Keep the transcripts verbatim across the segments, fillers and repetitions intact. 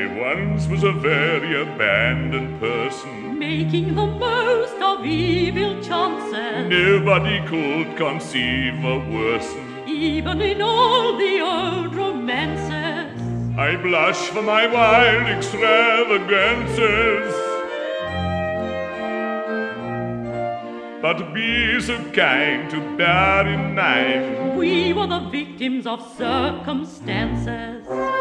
once was a very abandoned person, making the most of evil chances. Nobody could conceive a worsen, even in all the old romances. I blush for my wild extravagances. But be so kind to bear in mind, we were the victims of circumstances.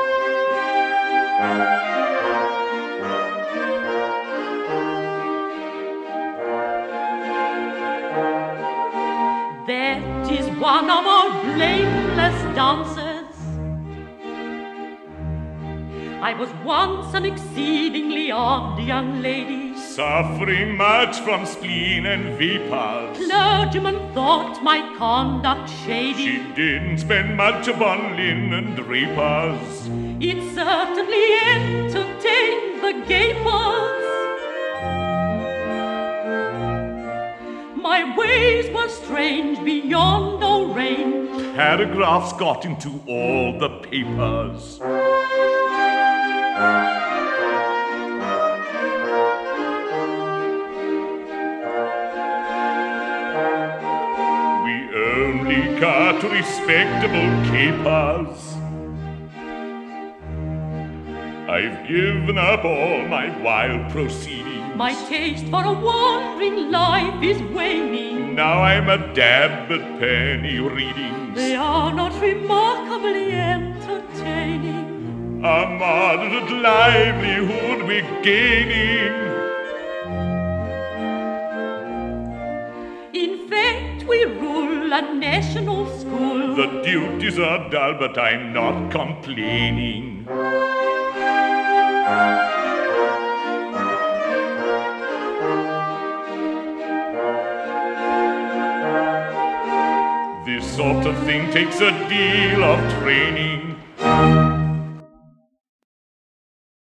That is one of our blameless dances. I was once an exceedingly odd young lady, suffering much from spleen and vapors. Clergymen thought my conduct shady. She didn't spend much upon linen drapers. It certainly entertained the gapers. My ways were strange beyond all range. Paragraphs got into all the papers. We only cut respectable capers. I've given up all my wild proceedings. My taste for a wandering life is waning. Now I'm a dab at penny readings. They are not remarkably entertaining. A moderate livelihood we're gaining. In fact, we rule a national school. The duties are dull, but I'm not complaining. This sort of thing takes a deal of training.